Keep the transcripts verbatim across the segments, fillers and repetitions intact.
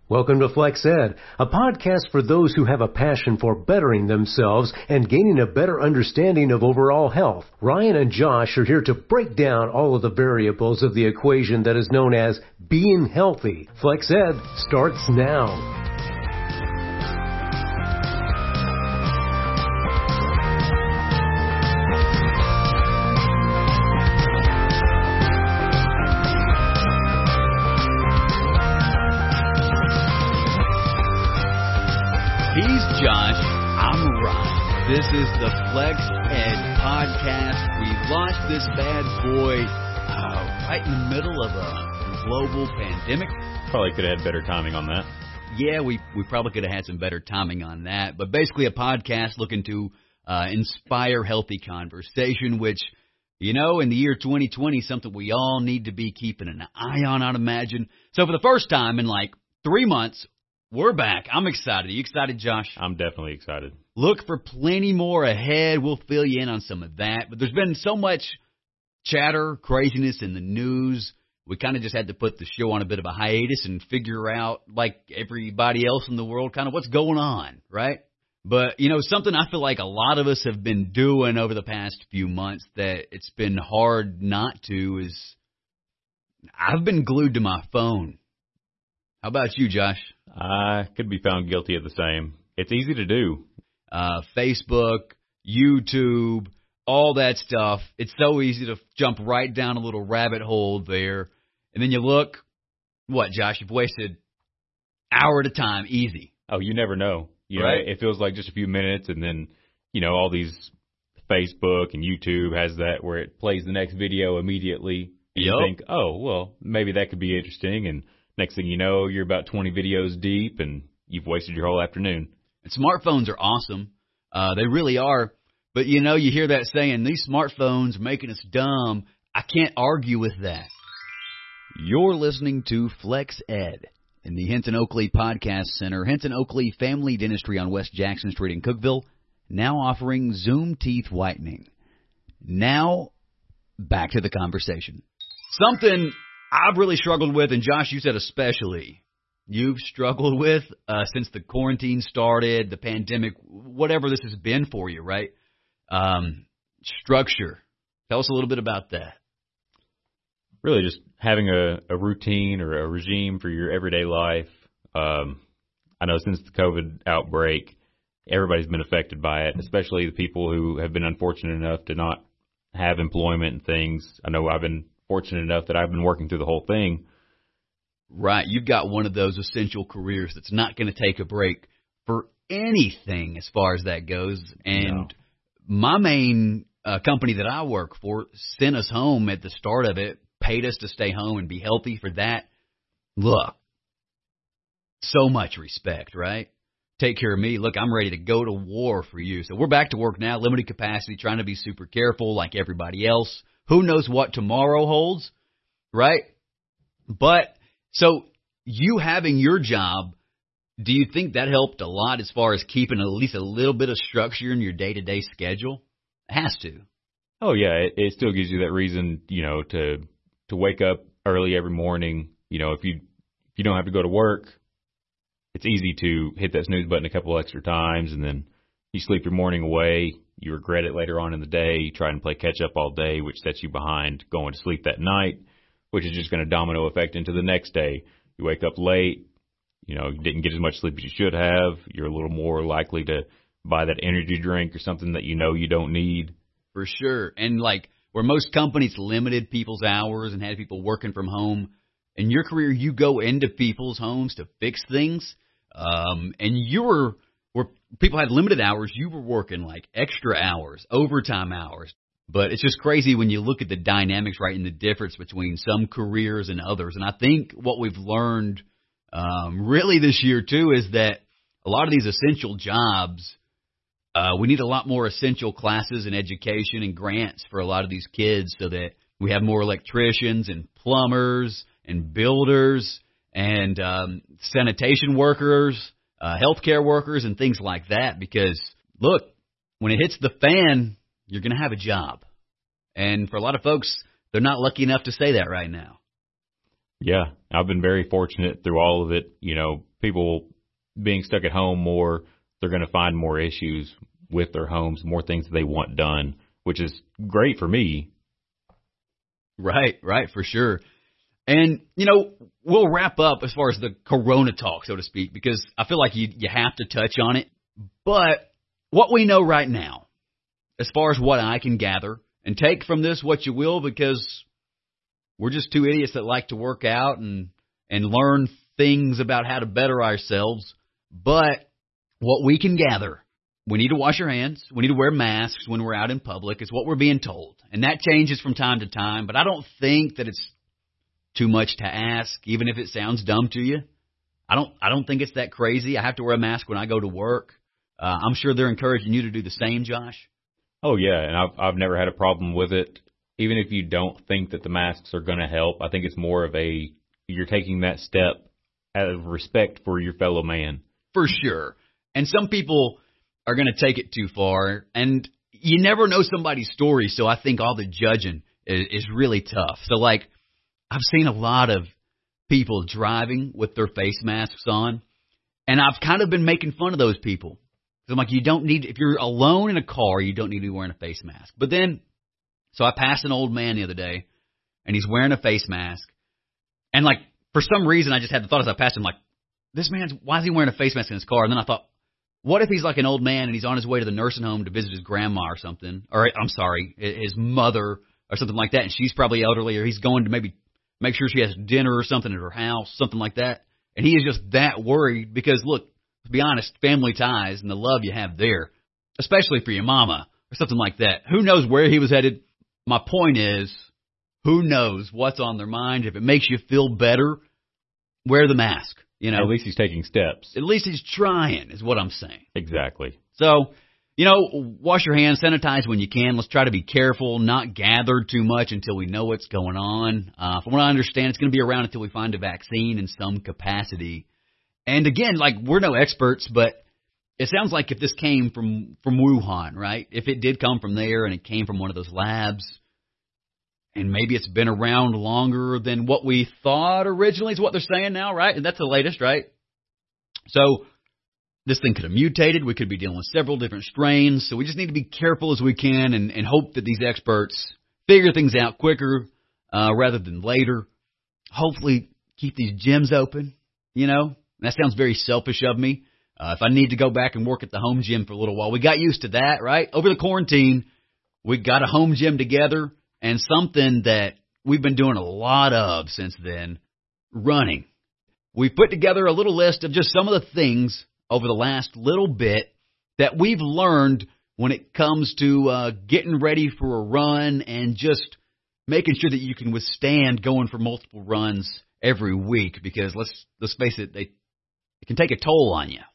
Welcome to Flex Ed, a podcast for those who have a passion for bettering themselves and gaining a better understanding of overall health. Ryan and Josh are here to break down all of the variables of the equation that is known as being healthy. Flex Ed starts now. This is the Flex Ed podcast. We launched this bad boy uh, right in the middle of a global pandemic. Probably could have had better timing on that. Yeah, we, we probably could have had some better timing on that. But basically a podcast looking to uh, inspire healthy conversation, which, you know, in the year twenty twenty, something we all need to be keeping an eye on, I'd imagine. So for the first time in like three months, we're back. I'm excited. Are you excited, Josh? I'm definitely excited. Look for plenty more ahead. We'll fill you in on some of that. But there's been so much chatter, craziness in the news. We kind of just had to put the show on a bit of a hiatus and figure out, like everybody else in the world, kind of what's going on, right? But, you know, something I feel like a lot of us have been doing over the past few months that it's been hard not to is I've been glued to my phone. How about you, Josh? I could be found guilty of the same. It's easy to do. Uh, Facebook, YouTube, all that stuff. It's so easy to jump right down a little rabbit hole there. And then you look, what, Josh, you've wasted an hour at a time, easy. Oh, you never know. You right? know, it feels like just a few minutes, and then, you know, all these Facebook and YouTube has that where it plays the next video immediately. And yep. You think, oh, well, maybe that could be interesting. And next thing you know, you're about twenty videos deep, and you've wasted your whole afternoon. And smartphones are awesome. Uh, they really are. But, you know, you hear that saying, these smartphones are making us dumb. I can't argue with that. You're listening to Flex Ed in the Hinton Oakley Podcast Center. Hinton Oakley Family Dentistry on West Jackson Street in Cookeville, now offering Zoom teeth whitening. Now, back to the conversation. Something I've really struggled with, and Josh, you said especially, you've struggled with uh, since the quarantine started, the pandemic, whatever this has been for you, right? Um, structure. Tell us a little bit about that. Really just having a, a routine or a regime for your everyday life. Um, I know since the COVID outbreak, everybody's been affected by it, especially the people who have been unfortunate enough to not have employment and things. I know I've been fortunate enough that I've been working through the whole thing. Right. You've got one of those essential careers that's not going to take a break for anything as far as that goes. And no. my main uh, company that I work for sent us home at the start of it, paid us to stay home and be healthy for that. Look, so much respect, right? Take care of me. Look, I'm ready to go to war for you. So we're back to work now, limited capacity, trying to be super careful like everybody else. Who knows what tomorrow holds, right? But so you having your job, do you think that helped a lot as far as keeping at least a little bit of structure in your day-to-day schedule? It has to. Oh, yeah. It, it still gives you that reason, you know, to to wake up early every morning. You know, if you if you don't have to go to work, it's easy to hit that snooze button a couple extra times, and then you sleep your morning away. You regret it later on in the day. You try and play catch up all day, which sets you behind going to sleep that night, which is just going to domino effect into the next day. You wake up late, you know, you didn't get as much sleep as you should have. You're a little more likely to buy that energy drink or something that you know you don't need. For sure. And like where most companies limited people's hours and had people working from home, in your career you go into people's homes to fix things, um, and you were where people had limited hours, you were working like extra hours, overtime hours. But it's just crazy when you look at the dynamics, right, and the difference between some careers and others. And I think what we've learned um, really this year, too, is that a lot of these essential jobs, uh, we need a lot more essential classes and education and grants for a lot of these kids so that we have more electricians and plumbers and builders and um, sanitation workers, uh, healthcare workers and things like that. Because, look, when it hits the fan, you're going to have a job. And for a lot of folks, they're not lucky enough to say that right now. Yeah, I've been very fortunate through all of it. You know, people being stuck at home more, they're going to find more issues with their homes, more things they want done, which is great for me. Right, right, for sure. And, you know, we'll wrap up as far as the Corona talk, so to speak, because I feel like you you have to touch on it. But what we know right now, as far as what I can gather, and take from this what you will, because we're just two idiots that like to work out and, and learn things about how to better ourselves. But what we can gather, we need to wash our hands. We need to wear masks when we're out in public. It's what we're being told. And that changes from time to time. But I don't think that it's too much to ask, even if it sounds dumb to you. I don't I don't think it's that crazy. I have to wear a mask when I go to work. Uh, I'm sure they're encouraging you to do the same, Josh. Oh, yeah, and I've, I've never had a problem with it. Even if you don't think that the masks are going to help, I think it's more of a, you're taking that step out of respect for your fellow man. For sure. And some people are going to take it too far, and you never know somebody's story, so I think all the judging is, is really tough. So, like, I've seen a lot of people driving with their face masks on, and I've kind of been making fun of those people. So I'm like, you don't need, if you're alone in a car, you don't need to be wearing a face mask. But then, so I passed an old man the other day, and he's wearing a face mask, and, like, for some reason, I just had the thought as I passed him, like, this man's, why is he wearing a face mask in his car? And then I thought, what if he's like an old man and he's on his way to the nursing home to visit his grandma or something, or I'm sorry, his mother or something like that, and she's probably elderly, or he's going to maybe make sure she has dinner or something at her house, something like that, and he is just that worried because, look, to be honest, family ties and the love you have there, especially for your mama or something like that, who knows where he was headed? My point is, who knows what's on their mind? If it makes you feel better, wear the mask. You know, at least he's taking steps. At least he's trying, is what I'm saying. Exactly. So, you know, wash your hands, sanitize when you can. Let's try to be careful, not gather too much until we know what's going on. Uh, from what I understand, it's going to be around until we find a vaccine in some capacity. And again, like, we're no experts, but it sounds like if this came from, from Wuhan, right? If it did come from there and it came from one of those labs, and maybe it's been around longer than what we thought originally is what they're saying now, right? And that's the latest, right? So this thing could have mutated. We could be dealing with several different strains. So we just need to be careful as we can and, and hope that these experts figure things out quicker uh, rather than later. Hopefully keep these gyms open, you know. That sounds very selfish of me. Uh, if I need to go back and work at the home gym for a little while, we got used to that, right? Over the quarantine, we got a home gym together. And something that we've been doing a lot of since then, running. We've put together a little list of just some of the things over the last little bit that we've learned when it comes to uh, getting ready for a run and just making sure that you can withstand going for multiple runs every week. Because let's let's face it, they it can take a toll on you.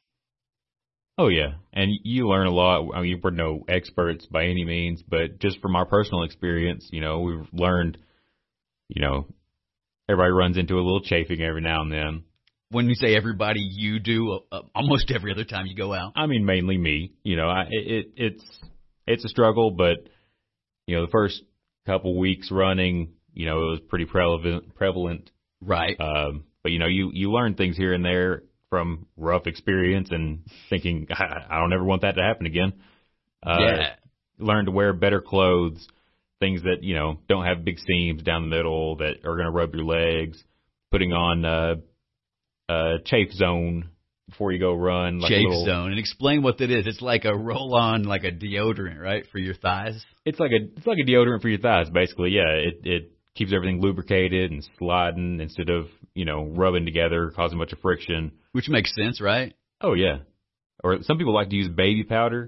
Oh, yeah. And you learn a lot. I mean, we're no experts by any means, but just from our personal experience, you know, we've learned, you know, everybody runs into a little chafing every now and then. When you say everybody, you do uh, almost every other time you go out. I mean, mainly me. You know, I, it, it's it's a struggle, but, you know, the first couple weeks running, you know, it was pretty prevalent. prevalent. Right. Um, but, you know, you, you learn things here and there from rough experience and thinking, I, I don't ever want that to happen again. Uh, yeah. Learn to wear better clothes, things that, you know, don't have big seams down the middle that are going to rub your legs, putting on uh, uh, Chafe Zone before you go run. Like Chafe little, Zone. And explain what that is. It's like a roll-on, like a deodorant, right, for your thighs? It's like a it's like a deodorant for your thighs, basically. Yeah, it it keeps everything lubricated and sliding instead of, you know, rubbing together, causing a bunch of friction. Which makes sense, right? Oh, yeah. Or some people like to use baby powder.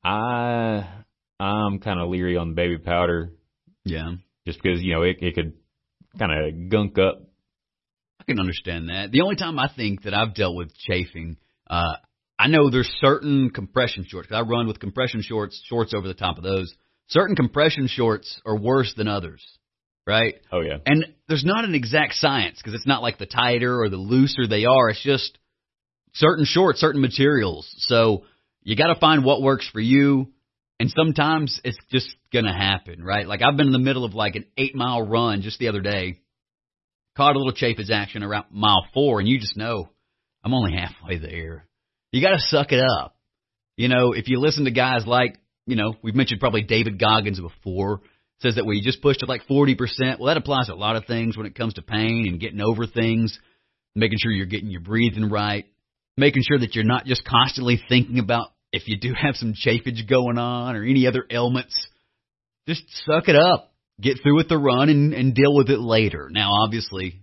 I, I'm kind of leery on the baby powder. Yeah. Just because, you know, it, it could kind of gunk up. I can understand that. The only time I think that I've dealt with chafing, uh, I know there's certain compression shorts. 'Cause I run with compression shorts, shorts over the top of those. Certain compression shorts are worse than others. Right? Oh, yeah. And there's not an exact science because it's not like the tighter or the looser they are. It's just certain shorts, certain materials. So you got to find what works for you. And sometimes it's just going to happen, right? Like I've been in the middle of like an eight mile run just the other day. caught a little chafage action around mile four, and you just know I'm only halfway there. You got to suck it up. You know, if you listen to guys like, you know, we've mentioned probably David Goggins before, says that we just pushed it like forty percent. Well, that applies to a lot of things when it comes to pain and getting over things, making sure you're getting your breathing right, making sure that you're not just constantly thinking about if you do have some chafage going on or any other ailments. Just suck it up. Get through with the run and, and deal with it later. Now, obviously,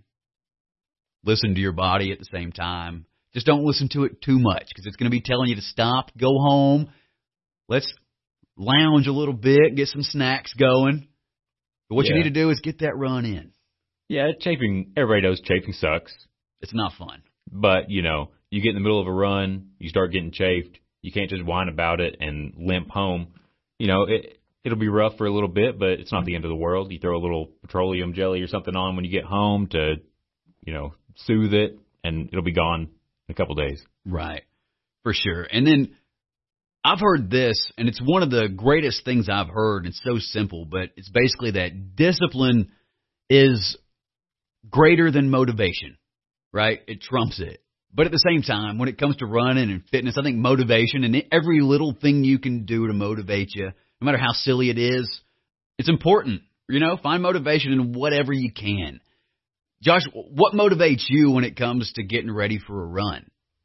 listen to your body at the same time. Just don't listen to it too much because it's going to be telling you to stop, go home. Let's lounge a little bit, get some snacks going. But what yeah. you need to do is get that run in. Yeah, chafing, everybody knows chafing sucks. It's not fun. But, you know, you get in the middle of a run, you start getting chafed. You can't just whine about it and limp home. You know, it, it'll be rough for a little bit, but it's not the end of the world. You throw a little petroleum jelly or something on when you get home to, you know, soothe it, and it'll be gone in a couple days. Right, for sure. And then I've heard this, and it's one of the greatest things I've heard. It's so simple, but it's basically that discipline is greater than motivation, right? It trumps it. But at the same time, when it comes to running and fitness, I think motivation and every little thing you can do to motivate you, no matter how silly it is, it's important. You know, find motivation in whatever you can. Josh, what motivates you when it comes to getting ready for a run?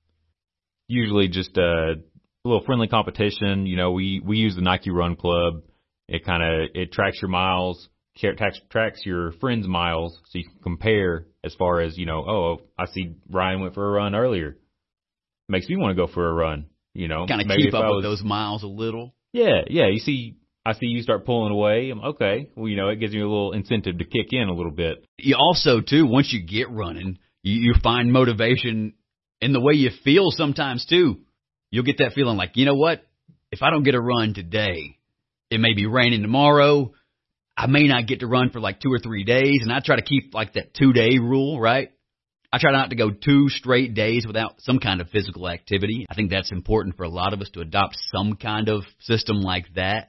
Usually just a little friendly competition. You know, we, we use the Nike Run Club. It kind of, it tracks your miles, tracks, tracks your friends' miles, so you can compare as far as, you know, oh, I see Ryan went for a run earlier. Makes me want to go for a run, you know. Kind of keep up was, with those miles a little. Yeah, yeah. You see, I see you start pulling away. I'm okay. Well, you know, it gives you a little incentive to kick in a little bit. You also, too, once you get running, you, you find motivation in the way you feel sometimes, too. You'll get that feeling like, you know what? If I don't get a run today, it may be raining tomorrow. I may not get to run for like two or three days, and I try to keep like that two-day rule, right? I try not to go two straight days without some kind of physical activity. I think that's important for a lot of us to adopt some kind of system like that.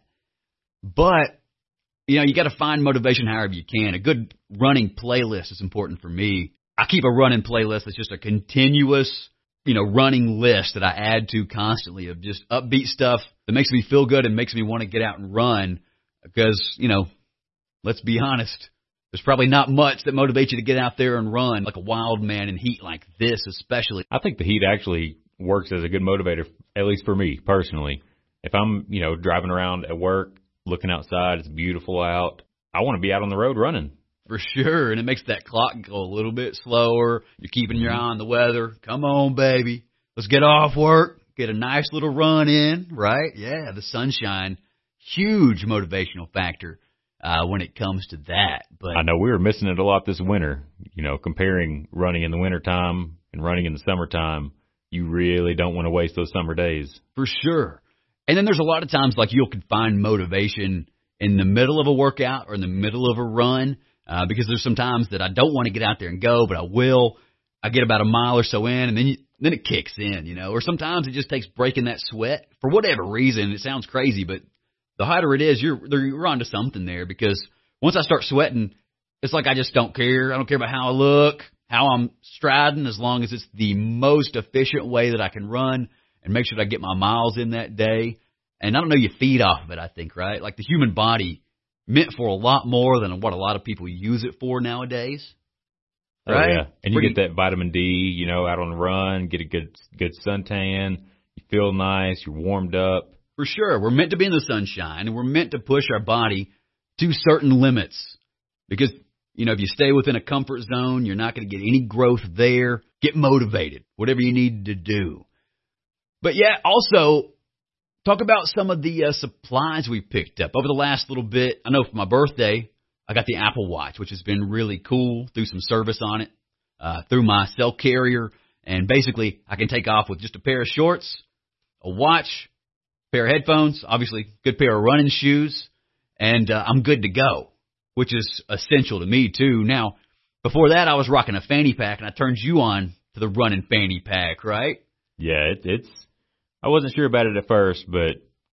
But, you know, you got to find motivation however you can. A good running playlist is important for me. I keep a running playlist that's just a continuous, you know, running list that I add to constantly of just upbeat stuff that makes me feel good and makes me want to get out and run because, you know, let's be honest, there's probably not much that motivates you to get out there and run like a wild man in heat like this especially. I think the heat actually works as a good motivator, at least for me personally. If I'm, you know, driving around at work, looking outside, it's beautiful out, I want to be out on the road running. For sure, and it makes that clock go a little bit slower. You're keeping your eye on the weather. Come on, baby. Let's get off work, get a nice little run in, right? Yeah, the sunshine, huge motivational factor. Uh, when it comes to that. But I know we were missing it a lot this winter, you know, comparing running in the wintertime and running in the summertime. You really don't want to waste those summer days. For sure. And then there's a lot of times like you can find motivation in the middle of a workout or in the middle of a run uh, because there's some times that I don't want to get out there and go, but I will. I get about a mile or so in and then you, then it kicks in, you know, or sometimes it just takes breaking that sweat for whatever reason. It sounds crazy, but the hotter it is, you're you're onto something there because once I start sweating, it's like I just don't care. I don't care about how I look, how I'm striding, as long as it's the most efficient way that I can run and make sure that I get my miles in that day. And I don't know, you feed off of it, I think, right? Like the human body meant for a lot more than what a lot of people use it for nowadays. Right? Oh, yeah. And Pretty, you get that vitamin D, you know, out on the run, get a good good suntan, you feel nice, you're warmed up. For sure. We're meant to be in the sunshine, and we're meant to push our body to certain limits. Because, you know, if you stay within a comfort zone, you're not going to get any growth there. Get motivated, whatever you need to do. But, yeah, also, talk about some of the uh, supplies we picked up over the last little bit. I know for my birthday, I got the Apple Watch, which has been really cool, threw some service on it, uh, through my cell carrier. And basically, I can take off with just a pair of shorts, a watch, pair of headphones, obviously good pair of running shoes, and uh, I'm good to go, which is essential to me too. Now, before that, I was rocking a fanny pack, and I turned you on to the running fanny pack, right? Yeah, it, it's. I wasn't sure about it at first, but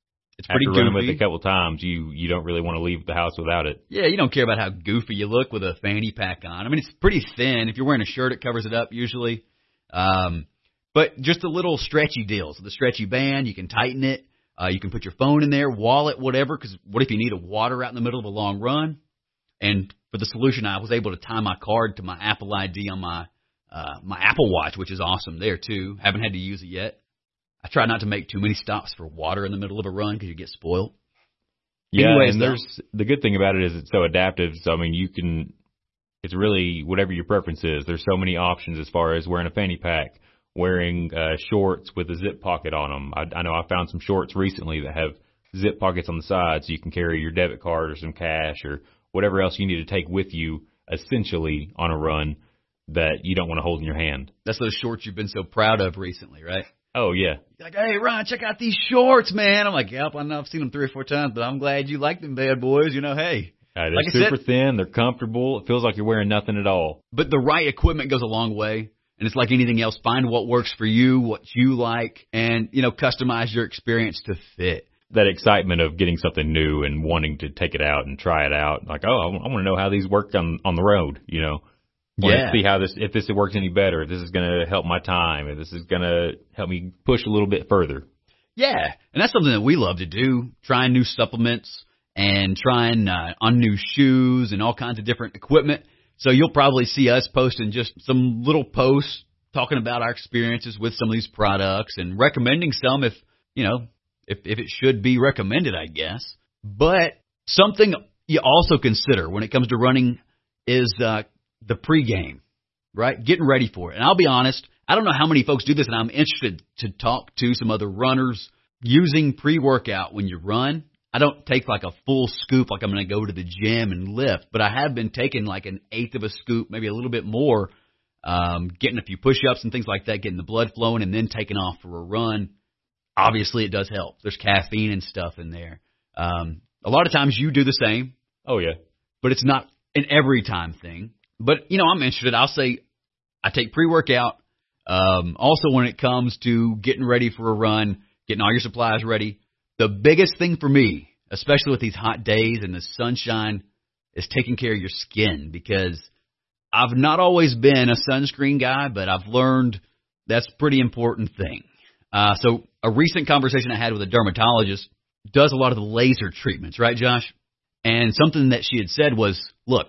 It's pretty After running goofy. with it a couple times, you you don't really want to leave the house without it. Yeah, you don't care about how goofy you look with a fanny pack on. I mean, it's pretty thin. If you're wearing a shirt, it covers it up usually. Um, but just a little stretchy deal. So the stretchy band, you can tighten it. Uh, you can put your phone in there, wallet, whatever, because what if you need a water out in the middle of a long run? And for the solution, I was able to tie my card to my Apple I D on my uh, my Apple Watch, which is awesome there, too. Haven't had to use it yet. I try not to make too many stops for water in the middle of a run because you get spoiled. Yeah, Anyways, and there's the good thing about it is it's so adaptive. So, I mean, you can – it's really whatever your preference is. There's so many options as far as wearing a fanny pack, wearing uh, shorts with a zip pocket on them. I, I know I found some shorts recently that have zip pockets on the side so you can carry your debit card or some cash or whatever else you need to take with you essentially on a run that you don't want to hold in your hand. That's those shorts you've been so proud of recently, right? Oh, yeah. You're like, hey, Ron, check out these shorts, man. I'm like, yep, I know I've seen them three or four times, but I'm glad you like them bad boys. You know, hey. Uh, they're like I super said, thin. They're comfortable. It feels like you're wearing nothing at all. But the right equipment goes a long way. And it's like anything else. Find what works for you, what you like, and, you know, customize your experience to fit. That excitement of getting something new and wanting to take it out and try it out. Like, oh, I want to know how these work on, on the road, you know. Want Yeah. to see how this, if this works any better, if this is going to help my time, if this is going to help me push a little bit further. Yeah, and that's something that we love to do, trying new supplements and trying uh, on new shoes and all kinds of different equipment. So you'll probably see us posting just some little posts talking about our experiences with some of these products and recommending some if, you know, if, if it should be recommended, I guess. But something you also consider when it comes to running is uh, the pregame, right? Getting ready for it. And I'll be honest, I don't know how many folks do this, and I'm interested to talk to some other runners using pre-workout when you run. I don't take like a full scoop like I'm going to go to the gym and lift, but I have been taking like an eighth of a scoop, maybe a little bit more, um, getting a few push-ups and things like that, getting the blood flowing, and then taking off for a run. Obviously, it does help. There's caffeine and stuff in there. Um, a lot of times you do the same. Oh, yeah. But it's not an every time thing. But, you know, I'm interested. I'll say I take pre-workout. Um, also, when it comes to getting ready for a run, getting all your supplies ready, the biggest thing for me, especially with these hot days and the sunshine, is taking care of your skin, because I've not always been a sunscreen guy, but I've learned that's a pretty important thing. Uh, so a recent conversation I had with a dermatologist does a lot of the laser treatments, right, Josh? And something that she had said was, look,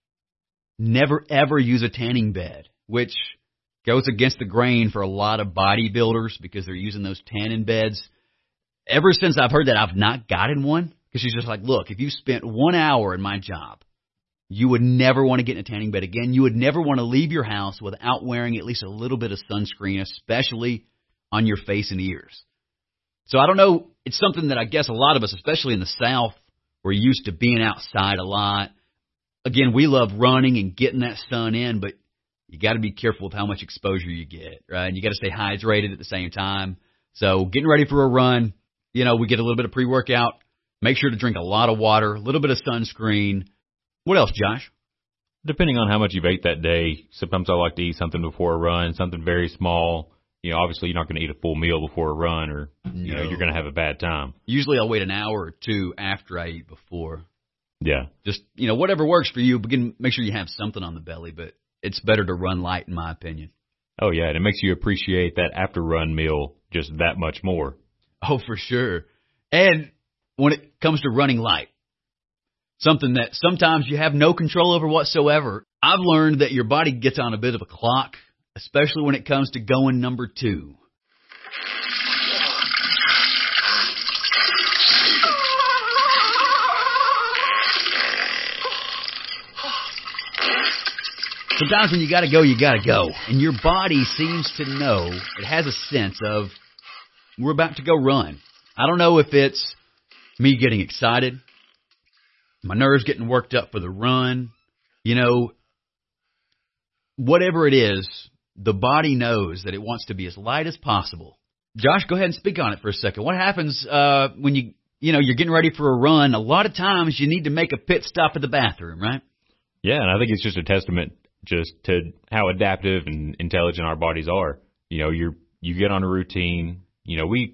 never ever use a tanning bed, which goes against the grain for a lot of bodybuilders because they're using those tanning beds. Ever since I've heard that, I've not gotten one, because she's just like, look, if you spent one hour in my job, you would never want to get in a tanning bed again. You would never want to leave your house without wearing at least a little bit of sunscreen, especially on your face and ears. So I don't know. It's something that I guess a lot of us, especially in the South, we're used to being outside a lot. Again, we love running and getting that sun in, but you got to be careful with how much exposure you get, right? And you got to stay hydrated at the same time. So getting ready for a run, you know, we get a little bit of pre-workout. Make sure to drink a lot of water, a little bit of sunscreen. What else, Josh? Depending on how much you've ate that day, sometimes I like to eat something before a run, something very small. You know, obviously you're not going to eat a full meal before a run, or you No. know, you're going to have a bad time. Usually I'll wait an hour or two after I eat before. Yeah. Just, you know, whatever works for you, begin, make sure you have something on the belly, but it's better to run light in my opinion. Oh, yeah, and it makes you appreciate that after-run meal just that much more. Oh, for sure. And when it comes to running light, something that sometimes you have no control over whatsoever, I've learned that your body gets on a bit of a clock, especially when it comes to going number two. Sometimes when you got to go, you got to go. And your body seems to know, it has a sense of, we're about to go run. I don't know if it's me getting excited, my nerves getting worked up for the run, you know, whatever it is, the body knows that it wants to be as light as possible. Josh, go ahead and speak on it for a second. What happens uh, when you, you know, you're getting ready for a run? A lot of times you need to make a pit stop at the bathroom, right? Yeah, and I think it's just a testament just to how adaptive and intelligent our bodies are. You know, you're you get on a routine. You know, we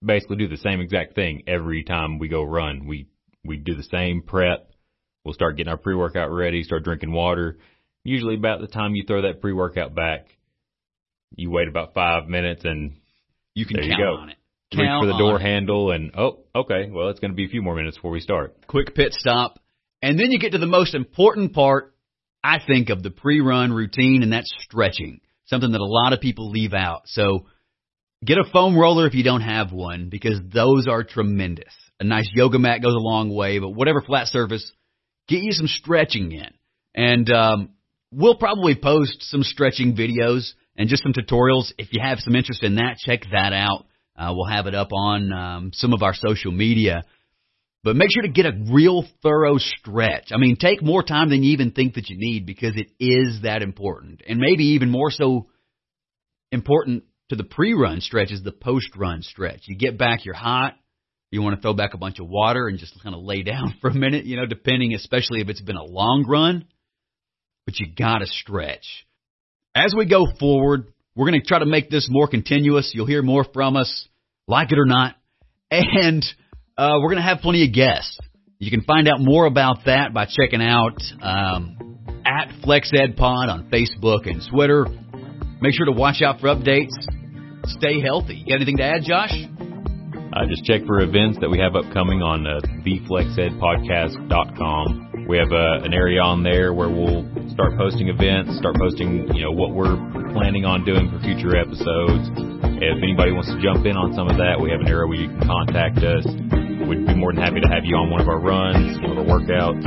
basically do the same exact thing every time we go run. We we do the same prep. We'll start getting our pre-workout ready, start drinking water. Usually about the time you throw that pre-workout back, you wait about five minutes and you can there count you go. on it. Reach Count for the door on it. handle and, oh, okay, well, it's going to be a few more minutes before we start. Quick pit stop. And then you get to the most important part, I think, of the pre-run routine, and that's stretching, something that a lot of people leave out. So get a foam roller if you don't have one, because those are tremendous. A nice yoga mat goes a long way, but whatever flat surface, get you some stretching in. And um, we'll probably post some stretching videos and just some tutorials. If you have some interest in that, check that out. Uh, we'll have it up on um, some of our social media. But make sure to get a real thorough stretch. I mean, take more time than you even think that you need, because it is that important. And maybe even more so important to the pre-run stretch is the post-run stretch. You get back, you're hot. You want to throw back a bunch of water and just kind of lay down for a minute, you know, depending, especially if it's been a long run. But you got to stretch. As we go forward, we're going to try to make this more continuous. You'll hear more from us, like it or not. And uh, we're going to have plenty of guests. You can find out more about that by checking out um, at FlexEdPod on Facebook and Twitter. Make sure to watch out for updates. Stay healthy. You got anything to add, Josh? Uh, just check for events that we have upcoming on uh, the flex ed podcast dot com. We have uh, an area on there where we'll start posting events, start posting, you know, what we're planning on doing for future episodes. If anybody wants to jump in on some of that, we have an area where you can contact us. We'd be more than happy to have you on one of our runs, one of our workouts.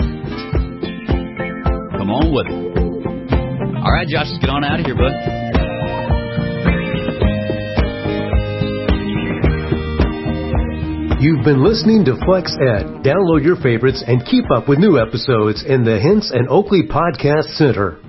Come on with it. All right, Josh, let's get on out of here, bud. You've been listening to Flex Ed. Download your favorites and keep up with new episodes in the Hints and Oakley Podcast Center.